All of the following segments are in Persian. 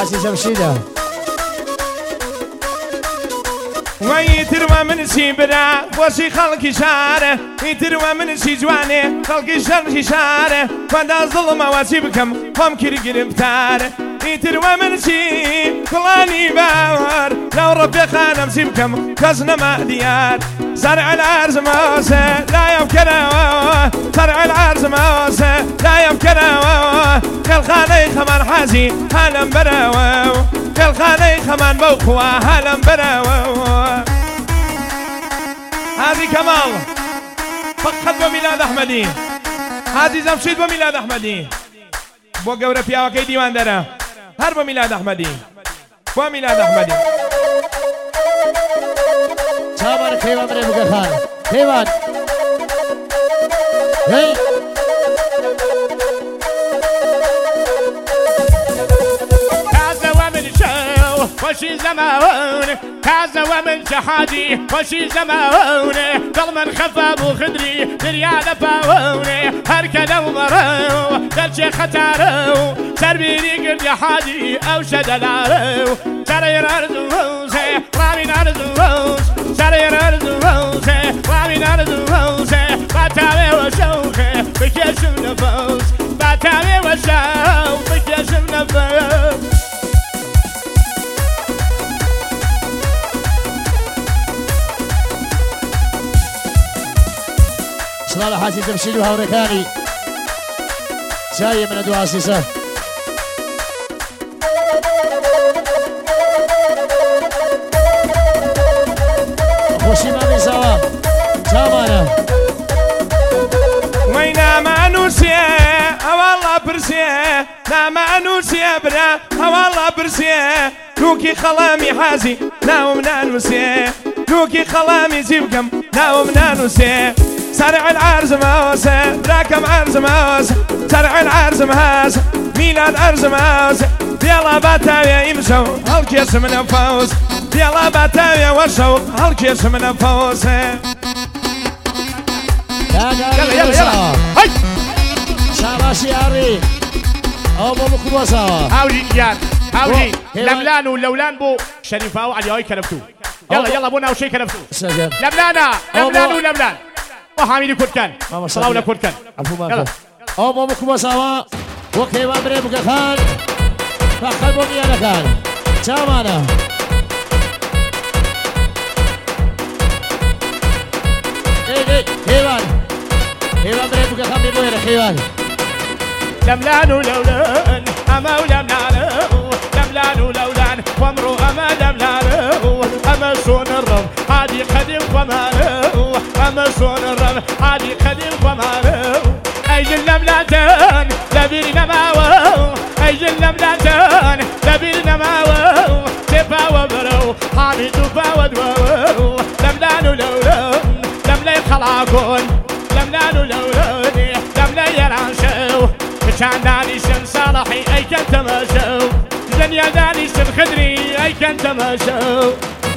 حاسي جمشيدة ويتروى من شي برا وشي خلقي شاره يتروى من شي جواني خلقي شرشي شاره فدا ظلمة وشي بكم هم كرقر بتاره يتروى من شي كلاني باور لو ربي خانم سيبكم كزنا ما ديار زرع العرز موسى لا يمكنه زرع العرز موسى لا يمكنه كالخاني خمان حازي هلم براو كالخاني خمان بوخوا هلم براو هذه كمال فقط بميلاد أحمدي هذه جمشيد بميلاد أحمدي بو قورة فيها وكي ديوان دارا هر بميلاد أحمدي بميلاد أحمدي شابر خيوان بري بوكا خان خيوان هي وشي زمان كازا ومن شحادي وشي زمان ظلما خفاب وخدري دريا لفاوني هركنا ومرو دلشي ختارو سربيني قل يا حادي او شدلارو سرير ارض روسي رامين ارض روس سرير ارض روسي رامين ارض روسي باتاوي وشوخي بكيش النفوس باتاوي وشوخي بكيش النفوس صلاح حاسي جمشيد وهوريكاني جاي من ادواء سيسه خوشي ما بيسوا جامانا وينا ما نوسيه والله برسيه لا ما نوسيه برا والله برسيه لوكي خلامي حازي لا ومنا نوسيه لوكي خلامي زيبكم لا ومنا نوسيه سرع العرز موسى راكم عرز موسى سرع العرز موسى ميلاد عرز موسى يلا باتاويا يمشوا هالكيس من الفوز يلا باتاويا والشوق هالكيس من الفوز يلا يلا يلا هاي شاباشي عري او بابو كبوسا هاولي يان هاولي لملان ولولان بو شريفاو على هاي كلفتو يلا يلا بونا وشي كلفتو لملانا لملان ولملان وحاميني كركان صلاونا كركان يلا او بابو كبوسا وكيوان بري بوكا خان فخلبو ميانا كان جامانا اي كيوان بري بوكا خان بيبوير كيوان لملان ولولان اما ولملان لملان ولولان وامرو اما لملان اما سون الرب هادي قديم ومالو اما سون الرب هادي قديم ومالو اي اللملاتان لبيرنا ماو اي اللملاتان لبيرنا ماو تبا وبرو حامي تبا ودوو لملان ولولان لملي خلاكون لملان ولولان لملي يرانشو كان داني شن صالحي اي كان تماشو دنيا داني شن خدري اي كان تماشو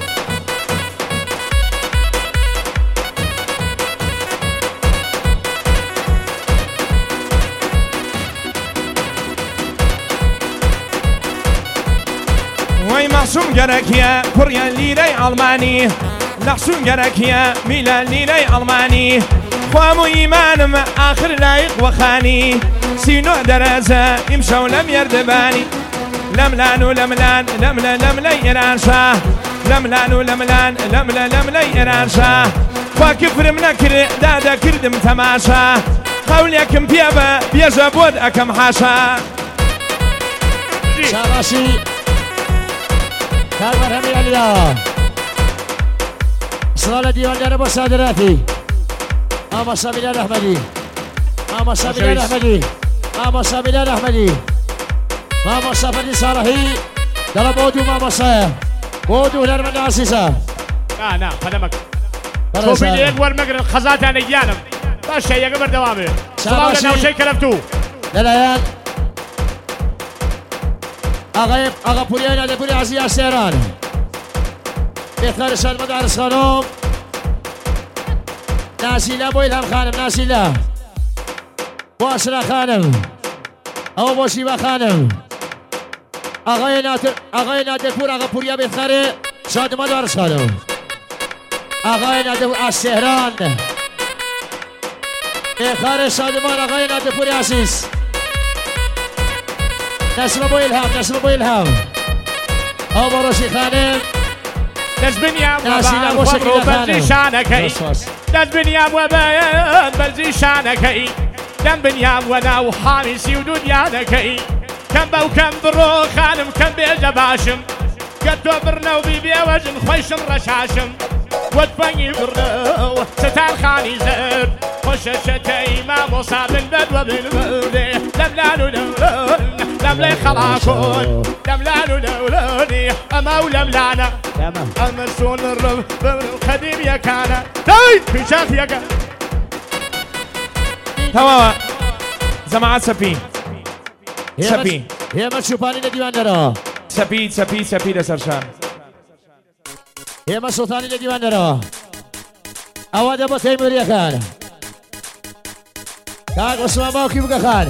وي محسوم قرك يا كوريا ليري ألماني محسوم قرك يا ميلان ليري ألماني خوام إيمانم آخر لايق وخاني سينو درزة يمشوا لم يردباني لملان ولملان لملا لملا يرانشا لملان ولملان لملا لملا يرانشا وكفر منكر دادا كردم تماشا قوليكم بيابا بيجا بود أكم حاشا شاباشي كارمر همي عليا صلاة ديوان جانب الصادراتي اما صابيلان احمدي اما صابيلان احمدي اما صابيلان احمدي ماما صافدي صالحي دلا بودو ماما صايا بودو لرمنا عسيسا لا خدمك شوفي لي اكبر مقر الخزات انا ايانم باش هي قبر دوامي صلاة لنا وشي كلفتو دلايان اغا بوريانا دي بوري عزيز السيران بخارج المدارس خانم ناسيلا بو إلهام خانم ناسيلا بو أسرا خانم أو بو شيبا خانم آقای نادرپور آقا پوریا بخره شادمان دارش خانم آقای نادرپور از تهران بخره شادمان آقای نادرپور عزیز نسل بو الهام آبا راشی خانم دەست بنیام وەبان و بەرزی شانەکەی دەست بنیام وەبەن بەرزی شانەکەی دەم بنیام وەناو حامیسی و دونیانەکەی کەم بەو کەم بڕۆ خانم کەم بێژە باشم کە تۆ بڕنەو بیبێوەژن خۆشم ڕەشاشم وەتفەنگی بڕنەوە ستارخانی زەرد خۆشە شەتەی مامۆسا بن بەدوە بنبردێ لەملان و لەولۆن لەم لەی خەڵاکۆن لەملان و لەولۆنی ئەمە و لەملانە ئەمە سۆن ڕەو قەدیم یەکانە دەی پیشات یەکە تەواوە زەماعەت سەپی هێمە چوپانی لە دیوانەرەوە سەپی لەسەر شان هێمە سوڵتانی لە دیوانەرەوە ئەوە دەبە تەیموریەکان کاک عوسمان باوکی بگەخان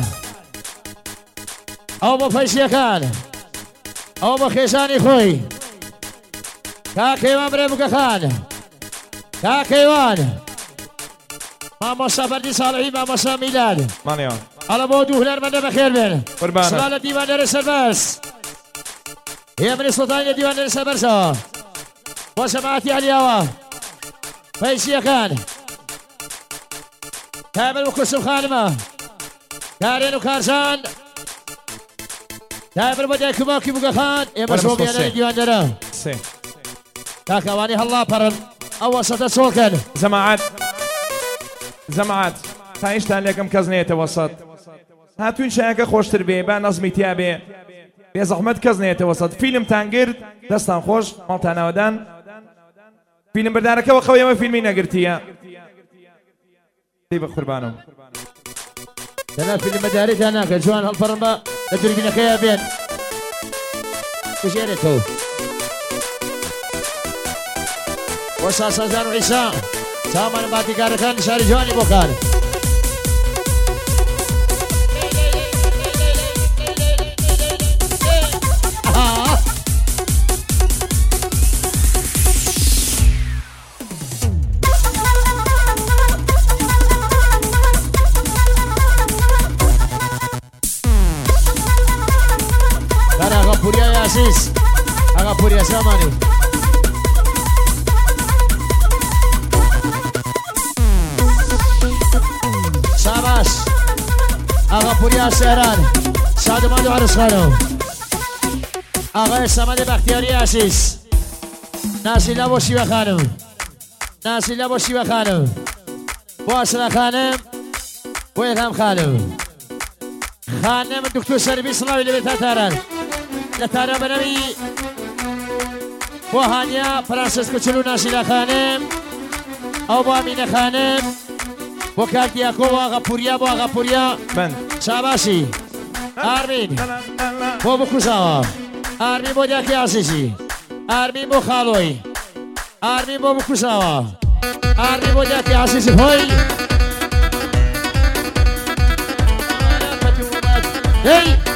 ئەو بە فەیسیەکان ئەو بە خێزانی خۆی کاک کەیوان برێ بگەخان کاک کەیوان مامۆستا فەردی ساڵحی مامۆستا میلاد مانیوان ئەڵە بۆ دوو هونەرمەندە بەخێر بێن قوربانە. سڵا لە دیوانەرە سەربەرز هێمنی سوڵتانی لە دیوانەرە سەربەرزەوە بۆ سەماعەتی عەلیاوە فەیسیەکان کامل و کوسم خانمە کارێن و کارزان کامل بۆ دایک و باوکی بوگەخان ئێمە شۆ بێنەری دیوانەرە کاکەوانی هەڵا پەڕن ئەو وەسەتە چۆڵکەن زەماعەت تا هێشتا لێکم کەس نێتە وەسەت هاتوین شایەکە خۆشتر بێ با نەزمی تیا بێ بێ زەحمەت کەس نێتە وەسەت فیلمتان گرت دەستان خۆش ماڵتان ناوەدان فیلم بردارەکەەوە خەوی ئەمە فیلمی نەگرتیە دەی بە قوربانم دەنا فیلم بەداریتان ناکە جوان هەڵپەڕن بە لە دوربینەکەیە بێن بژێرێتەوە بۆ ساسەزان و عیسا چاوەمانە باتیکارەکان شاری جوانی بۆ کار عزیز آقا پوریا زمانی شاباش آقا پوریا شهران شادمان و عرض خانم آقای سمد بختیاری عزیز ناسیلا باشی و خانم ناسیلا باشی و خانم باشنا خانم و الهام خانم خانم دکتر شریفی سلاوی لبیتا تارن لتارا بنوی بۆ هانیا فرانسیس کوچلو ناسیلا خانم ئەو بۆ ئەمینە خانم بۆ کاردیاکۆ بۆ ئاغا پوریا بۆ ئاغا پوریا شاباشی ئارمین بۆ بکوزاوە ئارمین بۆ دیاکی عزیزی ئارمین بۆ خاڵۆی ئارمین بۆ بکوزاوە ئارمین بۆ دیاکی عزیزی خۆی هی